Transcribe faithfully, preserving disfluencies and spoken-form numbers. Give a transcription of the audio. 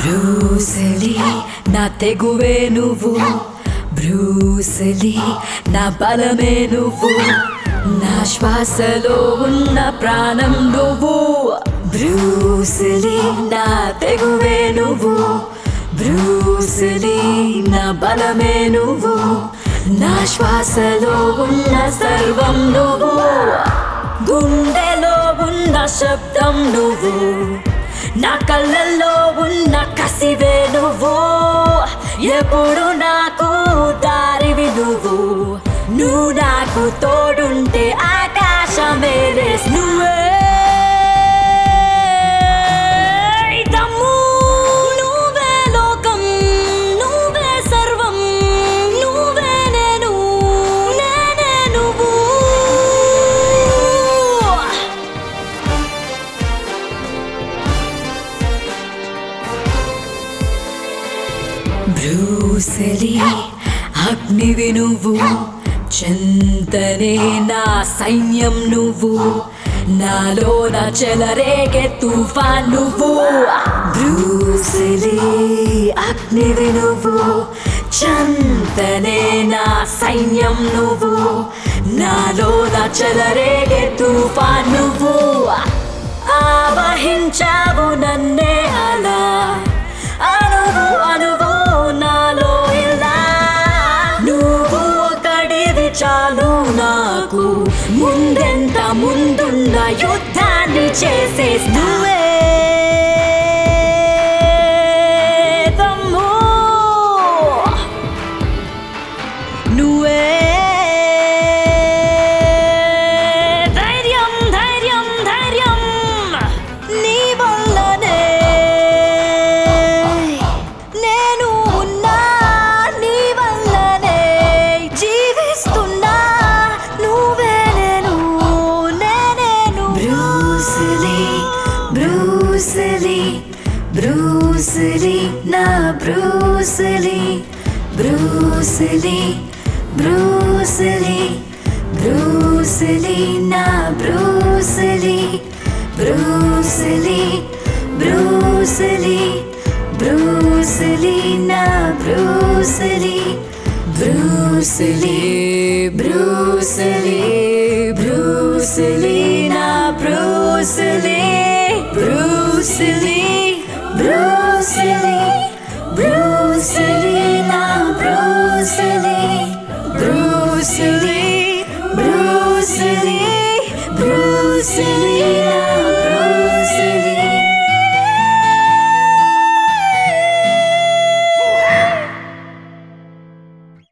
Bruce Lee నా తెగువే నువ్వు, Bruce Lee నా బలమే నువ్వు, నా శ్వాసలో ఉన్న ప్రాణం నువ్వు. బ్రూస్లీ నా తెగువే నువ్వు, బ్రూస్లీ నా బలమే నువ్వు, నా శ్వాసలో ఉన్న సర్వం నువ్వు. గుండెలో ఉన్న శబ్దం నువ్వు, నా కళ్ళల్లో ఉన్న కసివే నువ్వు. ఎప్పుడు నాకు దారివి నువ్వు, నువ్వు నాకు తోడుంటే ఆకాశమే లేస్ నువ్వే. నువ్వే లోకం, నువ్వే సర్వం, నువ్వే నేను, నేనే నువ్వు. బ్రూస్లీ అగ్నివి నువ్వు, చెంతనే నా సైన్యం నువ్వు, నాలోన చెలరేగే తుఫాన్ నువ్వు. బ్రూస్లీ అగ్నివి నువ్వు, చెంతనే నా సైన్యం నువ్వు, నాలోన చెలరేగే తుఫాన్ నువ్వు. ఆవహించావు నన్నే అలా, అనువు అనువు నాలో ఇలా. నువ్వు ఒకడివి చాలు నాకు, ముందెంత ముందున్న యుద్ధాన్ని చేసేస్తావే. తమ్ము నువ్వే ధైర్యం, ధైర్యం, ధైర్యం నీ వల్లనే నేను ఉన్నా, నీ వల్లనే జీవిస్తున్నా. నువ్వే నేను, నేనే నువ్వు. బ్రూస్లీ బ్రూస్లీ బ్రూస్లీ నా బ్రూస్లీ, బ్రూస్లీ బ్రూస్లీ బ్రూస్లీ నా బ్రూస్లీ, బ్రూస్లీ బ్రూస్లీ బ్రూస్లీ నా బ్రూస్లీ. బ్రూస్లీ బ్రూస్లీ బ్రూస్లీ నా బ్రూస్లీ, బ్రూస్లీ బ్రూస్లీ బ్రూస్లీ నా బ్రూస్లీ, బ్రూస్లీ బ్రూస్లీ బ్రూస్లీ నా